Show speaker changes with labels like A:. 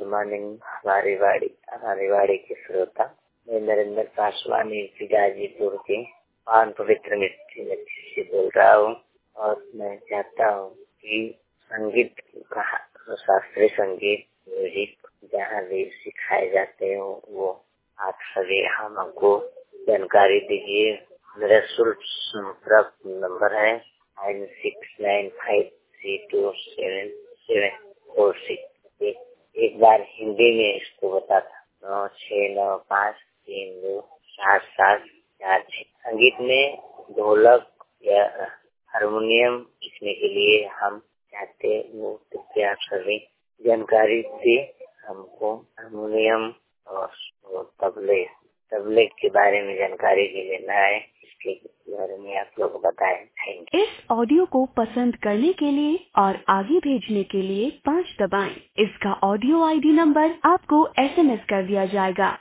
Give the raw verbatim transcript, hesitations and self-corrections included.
A: Morning हमारी वाड़ी हमारी वाड़ी के श्रोता। मैं नरेंद्र पासवान गाजीपुर के पान पवित्र मिट्टी से बोल रहा हूँ और मैं चाहता हूँ कि संगीत का शास्त्रीय संगीत म्यूजिक जहाँ भी सिखाए जाते हो वो आप सभी हमको जानकारी दीजिए। मेरा शुल्क संपर्क नंबर है nine six nine five three two seven seven four six. एक, एक बार हिंदी में इसको बता था नौ छः नौ पाँच तीन दो सात सात चार छः। संगीत में ढोलक या हारमोनियम सीखने के लिए हम चाहते वो कि आप सभी जानकारी दी हमको। हारमोनियम और, और तबले तबले के बारे में जानकारी भी लेना है, इसके बारे में आप लोग बताएं। Thank you.
B: इस ऑडियो को पसंद करने के लिए और आगे भेजने के लिए पाँच दबाएं। इसका ऑडियो आईडी नंबर आपको एसएमएस कर दिया जाएगा।